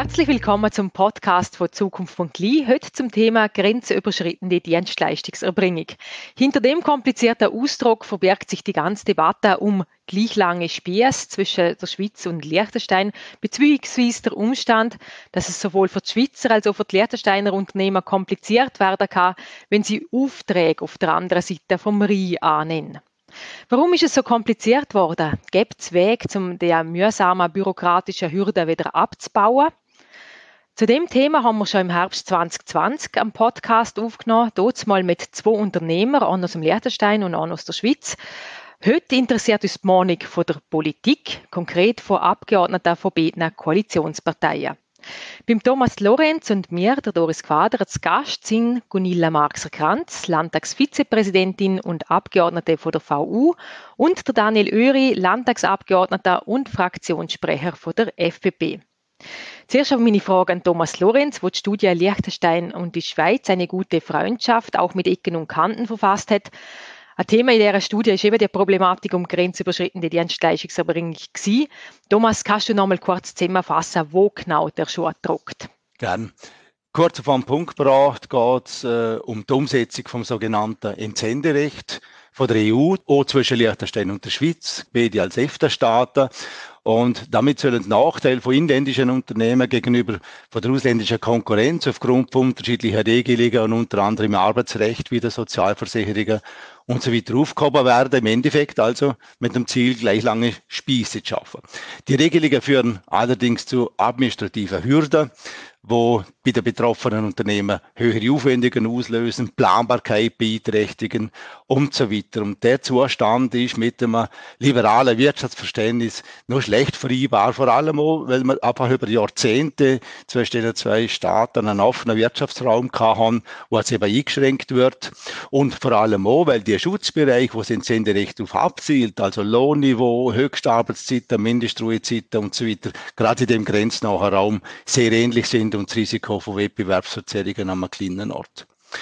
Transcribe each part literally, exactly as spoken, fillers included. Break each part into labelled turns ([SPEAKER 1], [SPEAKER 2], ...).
[SPEAKER 1] Herzlich willkommen zum Podcast von Zukunft.li, heute zum Thema grenzüberschreitende Dienstleistungserbringung. Hinter dem komplizierten Ausdruck verbirgt sich die ganze Debatte um gleich lange Spiesse zwischen der Schweiz und Liechtenstein, beziehungsweise der Umstand, dass es sowohl für die Schweizer als auch für die Liechtensteiner Unternehmen kompliziert werden kann, wenn sie Aufträge auf der anderen Seite vom Rhein annehmen. Warum ist es so kompliziert worden? Gibt es Wege, um die mühsamen bürokratischen Hürden wieder abzubauen? Zu dem Thema haben wir schon im Herbst zwanzig zwanzig einen Podcast aufgenommen, dort mal mit zwei Unternehmern, einer aus dem Liechtenstein und einer aus der Schweiz. Heute interessiert uns die Meinung von der Politik, konkret von Abgeordneten von beiden Koalitionsparteien. Beim Thomas Lorenz und mir, der Doris Quader, als Gast sind Gunilla Marxer-Kranz, Landtagsvizepräsidentin und Abgeordnete von der V U, und der Daniel Oeri, Landtagsabgeordneter und Fraktionssprecher von der F P P. Zuerst habe meine Frage an Thomas Lorenz, der die Studie Liechtenstein und die Schweiz eine gute Freundschaft auch mit Ecken und Kanten verfasst hat. Ein Thema in dieser Studie ist eben die Problematik um grenzüberschreitende Dienstleistungserbringung gewesen. Thomas, kannst du noch mal kurz zusammenfassen, wo genau der Schuh drückt?
[SPEAKER 2] Gern. Kurz auf den Punkt gebracht geht es äh, um die Umsetzung vom sogenannten Entsenderecht von der E U, auch zwischen Liechtenstein und der Schweiz, beide als EFTA-Staaten. Und damit sollen die Nachteile von inländischen Unternehmen gegenüber von der ausländischen Konkurrenz aufgrund von unterschiedlicher Regelungen und unter anderem im Arbeitsrecht wie der Sozialversicherungen und so weiter aufgehoben werden. Im Endeffekt also mit dem Ziel, gleich lange Spiesse zu schaffen. Die Regelungen führen allerdings zu administrativen Hürden, wo bei den betroffenen Unternehmen höhere Aufwendungen auslösen, Planbarkeit beeinträchtigen und so weiter. Und der Zustand ist mit einem liberalen Wirtschaftsverständnis nur schlecht vereinbar, vor allem auch, weil wir einfach über Jahrzehnte zwischen den zwei Staaten einen offenen Wirtschaftsraum hatten, wo es eben eingeschränkt wird. Und vor allem auch, weil die Schutzbereich, wo das Entsenderecht auf abzielt, also Lohnniveau, Höchstarbeitszeiten, Mindestruhezeiten und so weiter, gerade in dem grenznahen Raum sehr ähnlich sind und das Risiko von Wettbewerbsverzerrungen an einem kleinen Ort.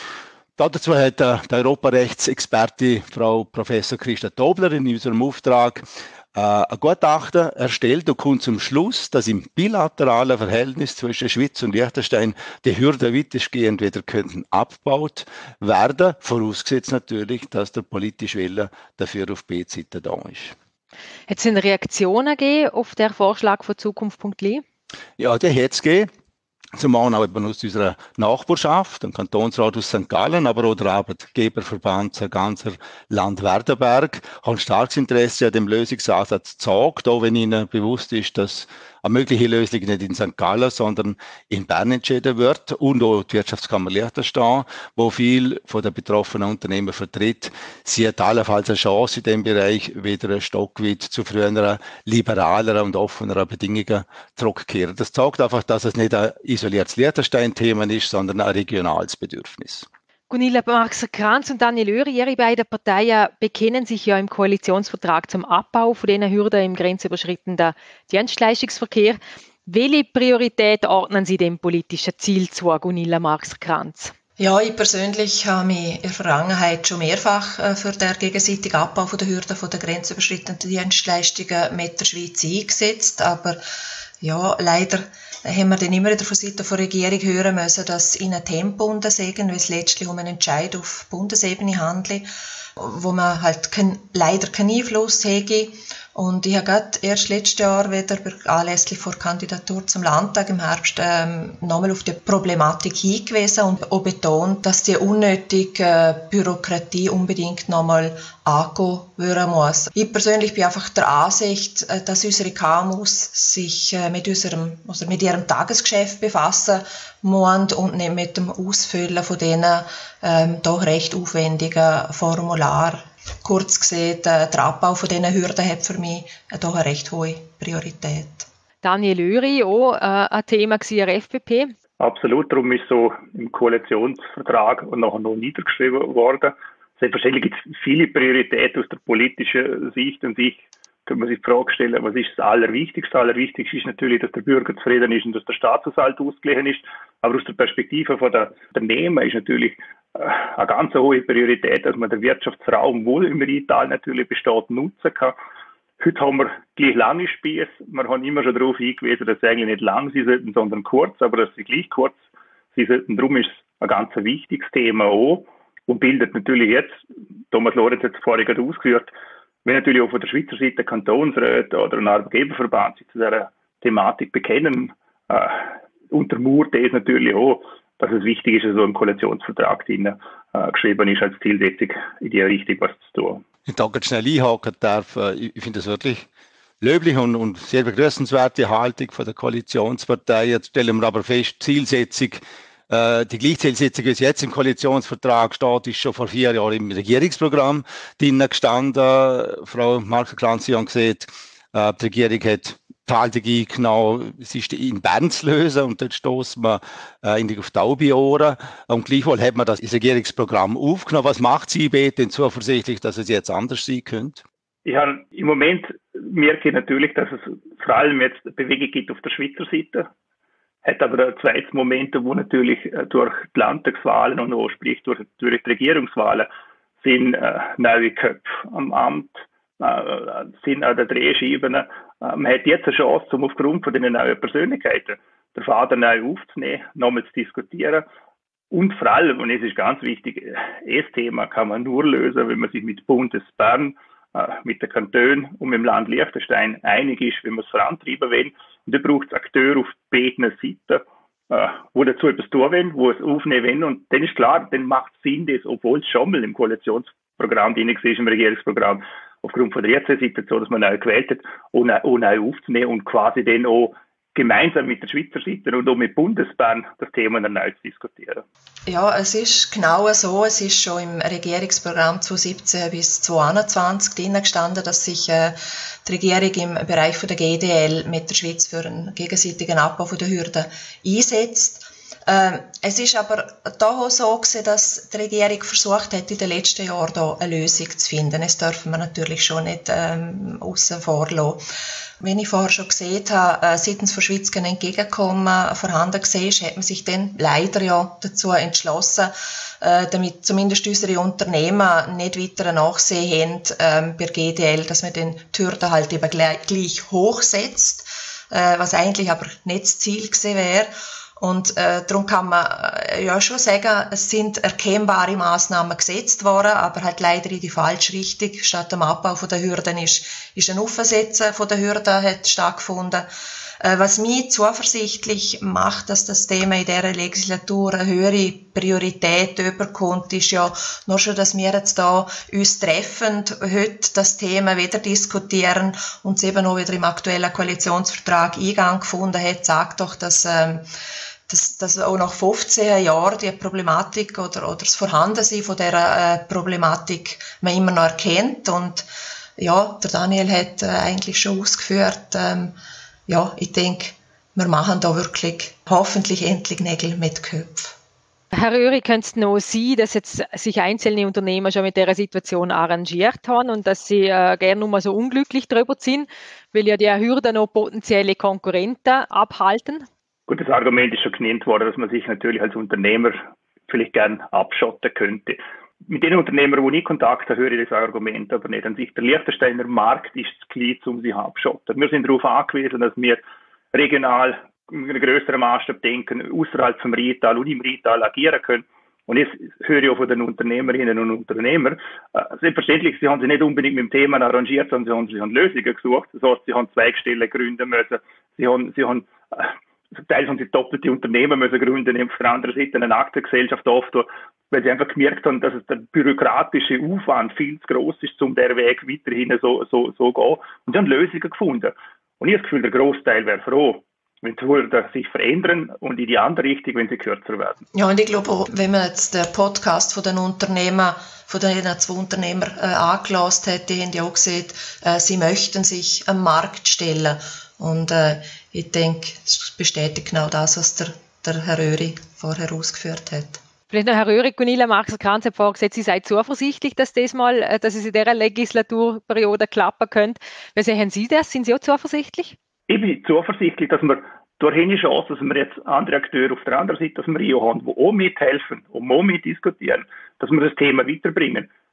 [SPEAKER 2] Dazu hat der Europarechtsexperte Frau Professor Christa Tobler in unserem Auftrag äh, ein Gutachten erstellt und kommt zum Schluss, dass im bilateralen Verhältnis zwischen Schweiz und Liechtenstein die Hürden weitestgehend wieder könnten abgebaut werden, vorausgesetzt natürlich, dass der politische Wille dafür auf beiden Seiten da ist.
[SPEAKER 1] Hat es eine Reaktion gegeben auf den Vorschlag von Zukunft.li?
[SPEAKER 2] Ja, der hat es gegeben. Zum einen auch aus unserer Nachbarschaft, dem Kantonsrat aus Sankt Gallen, aber auch der Arbeitgeberverband der ganzen Land Werdenberg, haben starkes Interesse an dem Lösungsansatz gezeigt, auch wenn ihnen bewusst ist, dass eine mögliche Lösung nicht in Sankt Gallen, sondern in Bern entschieden wird, und auch die Wirtschaftskammer Liechtenstein, wo viel von den betroffenen Unternehmen vertritt, sieht allenfalls eine Chance in dem Bereich, wieder ein Stück weit zu früheren, liberaleren und offeneren Bedingungen zurückkehren. Das zeigt einfach, dass es nicht ein isoliertes Liechtenstein-Thema ist, sondern ein regionales Bedürfnis.
[SPEAKER 1] Gunilla Marxer-Kranz und Daniel Oeri, Ihre beiden Parteien bekennen sich ja im Koalitionsvertrag zum Abbau von diesen Hürden im grenzüberschreitenden Dienstleistungsverkehr. Welche Priorität ordnen Sie dem politischen Ziel zu, Gunilla Marxer-Kranz?
[SPEAKER 3] Ja, ich persönlich habe mich in der Vergangenheit schon mehrfach für den gegenseitigen Abbau der Hürden von der grenzüberschreitenden Dienstleistungen mit der Schweiz eingesetzt, aber ja, leider haben wir dann immer wieder von Seiten der Regierung hören müssen, dass ihnen Tempo untersagen, weil es letztlich um einen Entscheid auf Bundesebene handelt, wo man halt kein, leider keinen Einfluss hätte. Und ich habe gerade erst letztes Jahr wieder anlässlich der Kandidatur zum Landtag im Herbst ähm, nochmal auf die Problematik hingewiesen und auch betont, dass die unnötige äh, Bürokratie unbedingt nochmal angehen werden muss. Ich persönlich bin einfach der Ansicht, äh, dass unsere K M Us sich äh, mit unserem, also mit ihrem Tagesgeschäft befassen müssen und nicht mit dem Ausfüllen von diesen ähm, doch recht aufwendigen Formularen. Kurz gesehen, der Abbau von diesen Hürden hat für mich doch eine recht hohe Priorität.
[SPEAKER 1] Daniel Oeri, auch äh, ein Thema der F P P.
[SPEAKER 4] Absolut, darum ist so im Koalitionsvertrag und nachher noch niedergeschrieben worden. Selbstverständlich gibt es viele Prioritäten aus der politischen Sicht und ich kann man sich die Frage stellen, was ist das Allerwichtigste? Das Allerwichtigste ist natürlich, dass der Bürger zufrieden ist und dass der Staatshaushalt ausgeglichen ist. Aber aus der Perspektive von der Unternehmer ist natürlich eine ganz hohe Priorität, dass man den Wirtschaftsraum wohl im Rheintal natürlich besteht nutzen kann. Heute haben wir gleich lange Spieße. Wir haben immer schon darauf hingewiesen, dass sie eigentlich nicht lang sein sollten, sondern kurz, aber dass sie gleich kurz sein sollten. Darum ist es ein ganz wichtiges Thema auch und bildet natürlich jetzt, Thomas Lorenz hat es vorhin gerade ausgeführt, wenn natürlich auch von der Schweizer Seite Kantonsräte oder ein Arbeitgeberverband sich zu dieser Thematik bekennen, äh, untermauert das natürlich auch, dass es wichtig ist, dass so ein Koalitionsvertrag drin äh, geschrieben ist als Zielsetzung in die Richtung, was zu tun.
[SPEAKER 2] Ich da ganz schnell einhaken darf. Ich finde das wirklich löblich und, und sehr begrüßenswerte Haltung von der Koalitionspartei. Jetzt stellen wir aber fest, Zielsetzung, äh, die Gleichzielsetzung, wie es jetzt im Koalitionsvertrag steht, ist schon vor vier Jahren im Regierungsprogramm drinnen gestanden. Frau Marxer-Kranz, Sie haben gesehen, äh, die Regierung hat die Haltung eingenommen, es ist in Bern zu lösen und dort stoßen wir äh, in die auf taube Ohren. Und gleichwohl hat man das ins Regierungsprogramm aufgenommen. Was macht Sie denn zuversichtlich, dass es jetzt anders sein könnte?
[SPEAKER 4] Ja, im Moment merke ich natürlich, dass es vor allem jetzt Bewegung gibt auf der Schweizer Seite. Hat aber ein zweites Moment, wo natürlich durch die Landtagswahlen und auch sprich durch, durch die Regierungswahlen sind äh, neue Köpfe am Amt, äh, sind an der Drehscheibe. Man hat jetzt eine Chance, um aufgrund von den neuen Persönlichkeiten den Faden neu aufzunehmen, nochmal zu diskutieren. Und vor allem, und es ist ganz wichtig, das Thema kann man nur lösen, wenn man sich mit Bundesbern, äh, mit den Kantonen und mit dem Land Liechtenstein einig ist, wenn man es vorantreiben will. Und da braucht es Akteure auf beiden Seiten, äh, wo dazu etwas tun wollen, wo es aufnehmen wollen. Und dann ist klar, dann macht es Sinn, das, obwohl es schon mal im Koalitionsprogramm drin war, im Regierungsprogramm, aufgrund von der jetzigen Situation, dass man neu gewählt hat, auch neu aufzunehmen und quasi dann auch gemeinsam mit der Schweizer Seite und auch mit Bundesbern das Thema dann neu zu diskutieren.
[SPEAKER 3] Ja, es ist genau so. Es ist schon im Regierungsprogramm zweitausendsiebzehn bis zweitausendeinundzwanzig drin gestanden, dass sich äh, die Regierung im Bereich von der G D L mit der Schweiz für einen gegenseitigen Abbau von der Hürden einsetzt. Ähm, es ist aber da auch so gewesen, dass die Regierung versucht hat, in den letzten Jahren da eine Lösung zu finden. Das dürfen wir natürlich schon nicht ähm, aussen vor lassen. Wenn ich vorher schon gesehen habe, äh, seitens von Schweiz kein Entgegenkommen vorhanden war, hat man sich dann leider ja dazu entschlossen, äh, damit zumindest unsere Unternehmer nicht weiter Nachsehen haben ähm, bei G D L, dass man den die Hürden halt eben gleich, gleich hochsetzt, äh, was eigentlich aber nicht das Ziel gewesen wäre. Und äh, darum kann man äh, ja schon sagen, es sind erkennbare Massnahmen gesetzt worden, aber halt leider in die falsche Richtung. Statt dem Abbau von der Hürden ist, ist ein Aufsetzen von der Hürden hat stattgefunden. Äh, was mich zuversichtlich macht, dass das Thema in dieser Legislatur eine höhere Priorität überkommt, ist ja nur schon, dass wir jetzt da uns treffend heute das Thema wieder diskutieren und es eben auch wieder im aktuellen Koalitionsvertrag Eingang gefunden hat, sagt doch, dass ähm, dass, dass auch nach fünfzehn Jahren die Problematik oder, oder das Vorhandensein von dieser äh, Problematik man immer noch erkennt. Und ja, der Daniel hat äh, eigentlich schon ausgeführt, ähm, ja, ich denke, wir machen da wirklich hoffentlich endlich Nägel mit Köpfen.
[SPEAKER 1] Herr Röhrig, könnte es noch sein, dass jetzt sich einzelne Unternehmer schon mit dieser Situation arrangiert haben und dass sie äh, gerne nur mal so unglücklich darüber sind, weil ja die Hürden noch potenzielle Konkurrenten abhalten?
[SPEAKER 4] Gut, das Argument ist schon genannt worden, dass man sich natürlich als Unternehmer vielleicht gern abschotten könnte. Mit den Unternehmern, die ich Kontakt habe, höre ich das Argument aber nicht an sich. Der Liechtensteiner Markt ist zu klein, um sich abzuschotten. Wir sind darauf angewiesen, dass wir regional in einem größeren Maßstab denken, außerhalb vom Rheintal und im Rheintal agieren können. Und jetzt höre ich auch von den Unternehmerinnen und Unternehmern, äh, selbstverständlich, sie haben sich nicht unbedingt mit dem Thema arrangiert, sondern sie haben, sie haben Lösungen gesucht. Das heißt, sie haben Zweigstellen gründen müssen, sie haben, sie haben äh, zum Teil haben sie doppelte Unternehmen müssen gründen, auf der anderen Seite eine Aktiengesellschaft auftun, weil sie einfach gemerkt haben, dass es der bürokratische Aufwand viel zu groß ist, um der Weg weiterhin so, so, so gehen. Und sie haben Lösungen gefunden. Und ich habe das Gefühl, der Großteil wäre froh, wenn die Hürden sich verändern und in die andere Richtung, wenn sie kürzer werden.
[SPEAKER 3] Ja, und ich glaube auch, wenn man jetzt den Podcast von den Unternehmern, von den zwei Unternehmern äh, angelassen hat, die haben ja auch gesehen, äh, sie möchten sich am Markt stellen. Und äh, ich denke, es bestätigt genau das, was der, der Herr Röhrig vorher ausgeführt hat.
[SPEAKER 1] Vielleicht noch Herr Röhrig, Gunilla Marxer-Kranz hat vorher gesagt, Sie seid zuversichtlich, dass das mal, dass es in dieser Legislaturperiode klappen könnte. Wie sehen Sie das? Sind Sie auch zuversichtlich?
[SPEAKER 4] Ich bin zuversichtlich, dass wir durch eine Chance, dass wir jetzt andere Akteure auf der anderen Seite, dass wir hier haben, die auch mithelfen und auch mitdiskutieren, dass wir das Thema weiterbringen.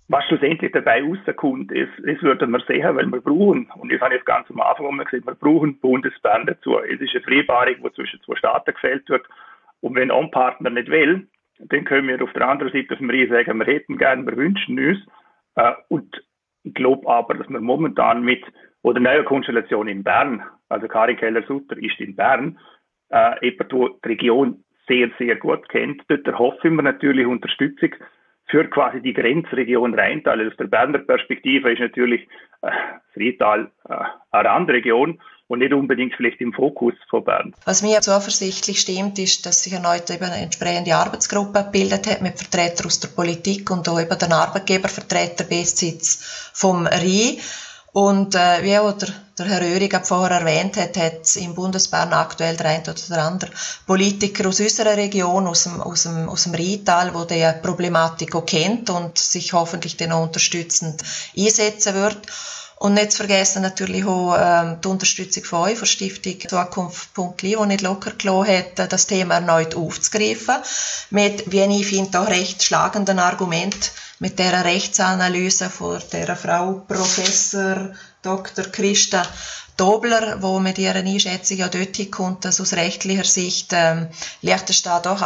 [SPEAKER 4] Was schlussendlich dabei rauskommt, ist, das würden wir sehen, weil wir brauchen, und das habe ich jetzt ganz am Anfang immer gesagt, wir brauchen Bundesbern dazu. Es ist eine Vereinbarung, die zwischen zwei Staaten gefällt wird. Und wenn ein Partner nicht will, dann können wir auf der anderen Seite auf dem Rhein sagen, wir hätten gern, wir wünschen uns. Äh, und ich glaube aber, dass wir momentan mit, oder neue Konstellation in Bern, also Karin Keller-Sutter ist in Bern, äh, jemand, der die Region sehr, sehr gut kennt. Dort erhoffen wir natürlich Unterstützung für quasi die Grenzregion Rheintal. Aus der Berner Perspektive ist natürlich äh, das Rheintal äh, eine Randregion und nicht unbedingt vielleicht im Fokus von Bern.
[SPEAKER 3] Was mir zuversichtlich stimmt, ist, dass sich erneut eben eine entsprechende Arbeitsgruppe gebildet hat mit Vertretern aus der Politik und auch eben den Arbeitgebervertreter Bestsitz vom Rhein. Und äh, wie auch der, der Herr Oehrig vorher erwähnt hat, hat es im Bundesbern aktuell der eine oder der andere Politiker aus unserer Region, aus dem, aus dem, aus dem Rheintal, der diese Problematik auch kennt und sich hoffentlich dann auch unterstützend einsetzen wird. Und nicht zu vergessen natürlich auch ähm, die Unterstützung von euch, von Stiftung Zukunft.li, die nicht locker gelassen hat, das Thema erneut aufzugreifen. Mit, wie ich finde, auch recht schlagenden Argument mit dieser Rechtsanalyse von dieser Frau Professor Doktor Christa Dobler, wo mit ihrer Einschätzung ja dorthin kommt, dass aus rechtlicher Sicht ähm, Liechtenstein auch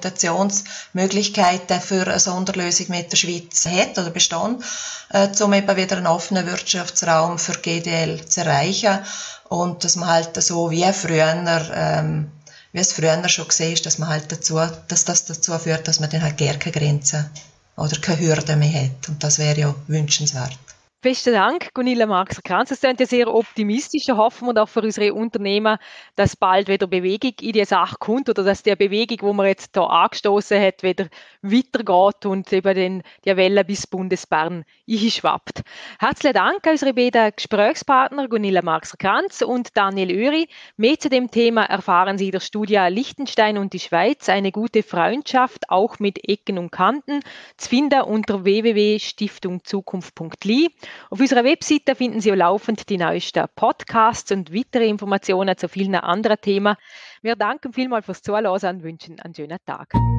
[SPEAKER 3] Argumentationsmöglichkeiten für eine Sonderlösung mit der Schweiz hat oder bestehen, äh, um eben wieder einen offenen Wirtschaftsraum für G D L zu erreichen und dass man halt so wie früher, ähm, wie es früher schon gesehen ist, dass man halt dazu, dass das dazu führt, dass man dann halt gar keine Grenzen oder keine Hürden mehr hat und das wäre ja wünschenswert.
[SPEAKER 1] Besten Dank, Gunilla Marxer-Kranz. Das klingt ja sehr optimistisch. Hoffen wir auch für unsere Unternehmen, dass bald wieder Bewegung in die Sache kommt oder dass die Bewegung, die man jetzt hier angestoßen hat, wieder weitergeht und eben den, die Welle bis Bundesbern einschwappt. Herzlichen Dank an unsere beiden Gesprächspartner Gunilla Marxer-Kranz und Daniel Oehrig. Mehr zu dem Thema erfahren Sie in der Studie Liechtenstein und die Schweiz, eine gute Freundschaft, auch mit Ecken und Kanten, zu finden unter w w w punkt stiftung zukunft punkt l i. Auf unserer Webseite finden Sie auch laufend die neuesten Podcasts und weitere Informationen zu vielen anderen Themen. Wir danken vielmals fürs Zuhören und wünschen einen schönen Tag.